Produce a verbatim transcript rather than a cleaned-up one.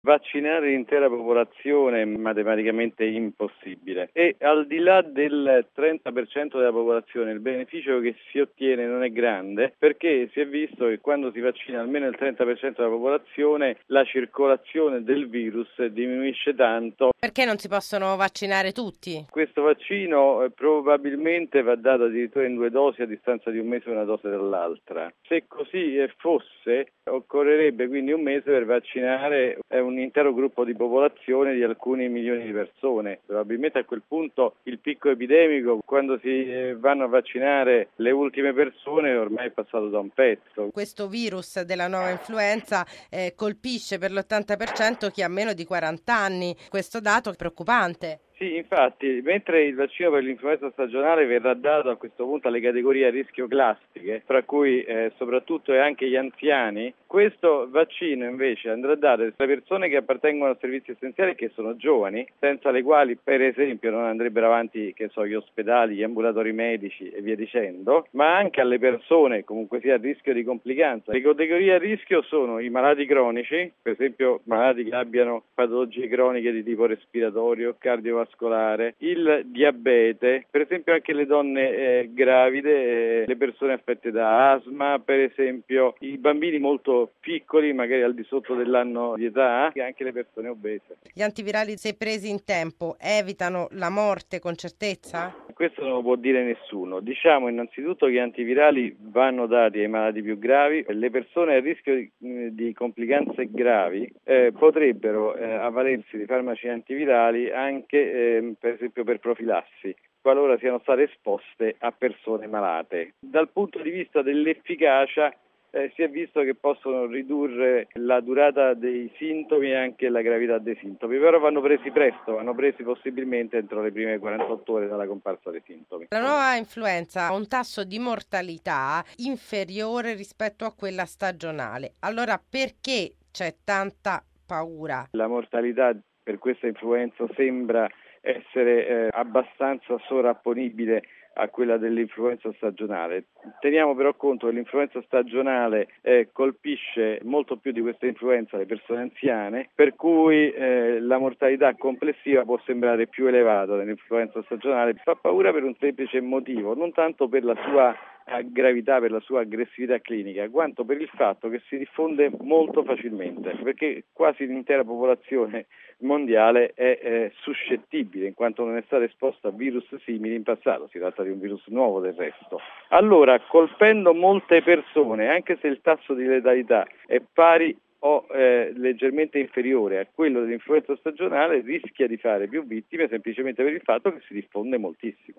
vaccinare l'intera popolazione è matematicamente impossibile e al di là del trenta per cento della popolazione il beneficio che si ottiene non è grande, perché si è visto che quando si vaccina almeno il trenta per cento della popolazione la circolazione del virus diminuisce tanto. Perché non si possono vaccinare tutti? Questo vaccino eh, probabilmente va dato addirittura in due dosi a distanza di un mese una dose dall'altra. Se così fosse, occorrerebbe quindi un mese per vaccinare un intero gruppo di popolazione di alcuni milioni di persone. Probabilmente a quel punto il picco epidemico, quando si eh, vanno a vaccinare le ultime persone, ormai è passato da un pezzo. Questo virus della nuova influenza eh, colpisce per l'ottanta per cento chi ha meno di quaranta anni. Questo dato è preoccupante. Sì, infatti, mentre il vaccino per l'influenza stagionale verrà dato a questo punto alle categorie a rischio classiche, tra cui eh, soprattutto e anche gli anziani, questo vaccino invece andrà dato alle persone che appartengono a servizi essenziali e che sono giovani, senza le quali per esempio non andrebbero avanti, che so, gli ospedali, gli ambulatori medici e via dicendo, ma anche alle persone comunque sia a rischio di complicanza. Le categorie a rischio sono i malati cronici, per esempio malati che abbiano patologie croniche di tipo respiratorio, cardiovascolare, il diabete, per esempio anche le donne eh, gravide, eh, le persone affette da asma, per esempio i bambini molto piccoli, magari al di sotto dell'anno di età, e anche le persone obese. Gli antivirali, se presi in tempo, evitano la morte con certezza? Questo non lo può dire nessuno. Diciamo innanzitutto che gli antivirali vanno dati ai malati più gravi. Le persone a rischio di, di complicanze gravi eh, potrebbero eh, avvalersi di farmaci antivirali anche eh, per esempio per profilassi, qualora siano state esposte a persone malate. Dal punto di vista dell'efficacia Eh, si è visto che possono ridurre la durata dei sintomi e anche la gravità dei sintomi, però vanno presi presto, vanno presi possibilmente entro le prime quarantotto ore dalla comparsa dei sintomi. La nuova influenza ha un tasso di mortalità inferiore rispetto a quella stagionale. Allora perché c'è tanta paura? La mortalità per questa influenza sembra essere eh, abbastanza sovrapponibile a quella dell'influenza stagionale. Teniamo però conto che l'influenza stagionale eh, colpisce molto più di questa influenza le persone anziane, per cui eh, la mortalità complessiva può sembrare più elevata dell'influenza stagionale. Fa paura per un semplice motivo, non tanto per la sua gravità, per la sua aggressività clinica, quanto per il fatto che si diffonde molto facilmente, perché quasi l'intera popolazione mondiale è, è suscettibile in quanto non è stata esposta a virus simili in passato, si tratta di un virus nuovo del resto. Allora, colpendo molte persone, anche se il tasso di letalità è pari o eh, leggermente inferiore a quello dell'influenza stagionale, rischia di fare più vittime semplicemente per il fatto che si diffonde moltissimo.